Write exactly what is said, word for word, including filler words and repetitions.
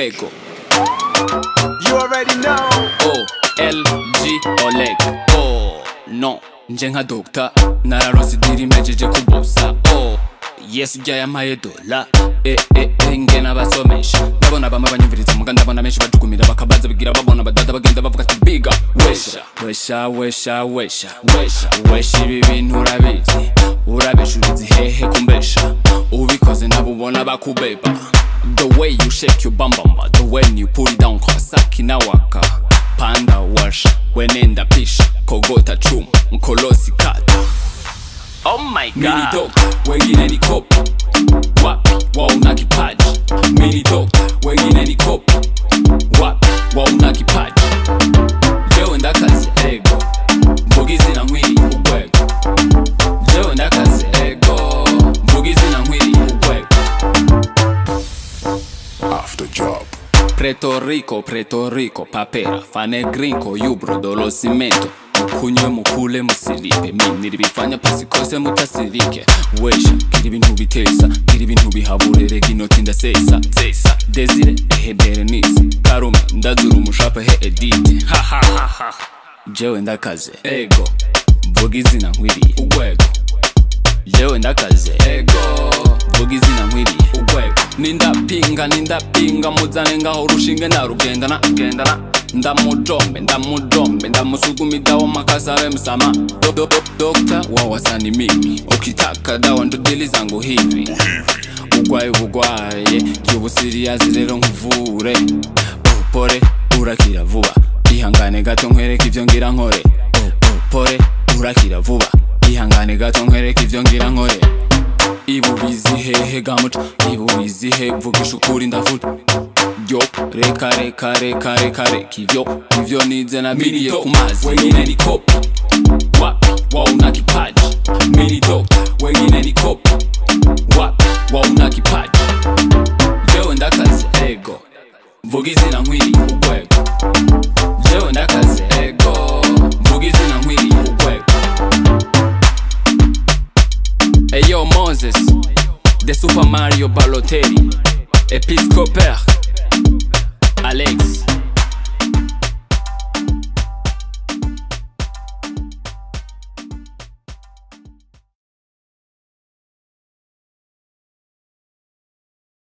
urwego. You already know. O L G Oleg. Oh no, nje nka doctor nararonse idiri mejeje kubosa. Oh Yesu ujya yampaye dola. Eh eh eh ngena basomesha. Ndabona bamwe banyumviriza muga ndabona menshi bajukumira bakabaza bigira babona badada bagenda bavuga ati biga wesha wesha wesha wesha wesha wesha ibi bintu urabizi urabeshuriza hehe kumbesha ubikoze nabubona bakubeba. The way you shake your bum bum, the way you pull it down Kawasaki na waka panda washa wenenda pisha kogota chum mkolosi kata. Oh my god, mini doctor wengine ni kopi wapi wauna kipaji. Mini doctor wengine ni kopi wapi wauna kipaji. Jewe ndakaze ego mvugizi na mwili urwego. Jewe ndakaze ego mvugizi na mwili urwego. After job Preto Rico, Preto Rico, papera, fane grinko, yubro, dolo cimento. Mukunywe mukule musilipe, mimi nibifanya pasi kose mutasirike. Wesha, kiri bintu bitesa, kiri bintu bihaburere ginoti ndasesa, sesa. Desire, ehe Berenice, Karume, ndazuru mushapa he edite. Ha ha ha ha. Jewe ndakaze, ego, mvugizi na nkwiriye, urwego. Jewe ndakaze, ego, mvugizi na nkwiriye, urwego. Ninda pinga, ninda pinga, muzane ngaho rushinge na rugendana, gendana. Ndamujombe, ndamujombe, ndamusugumi dawa makasare msama. Do, do, do, Dokta wawasani mimi, ukitaka dawa ndo dili zangu hivi. Ugwaye bugwaye, cyubusiriyazi rero nkuvure. Pore, urakira vuba, ihangane gato nkwereka ivyo ngira nkore. Pore, urakira vuba, ihangane gato nkwereka ivyo ngira nkore. Ibu bizi hehe gamuta, ibu bizi he vugisha ukuri ndavuta. Yo, reka reka reka reka reka ivyo ivyo nize nabiriye ku mazi. Wengine ni kopi wapi wauna kipaji. Mini doctor wengine ni kopi wapi wauna kipaji. Jewe ndakaze ego mvugizi na nkwiriye urwego. Jewe ndakaze ego mvugizi na nkwiriye urwego. Hey yo Moses, the Super Mario Balotelli, Episcopère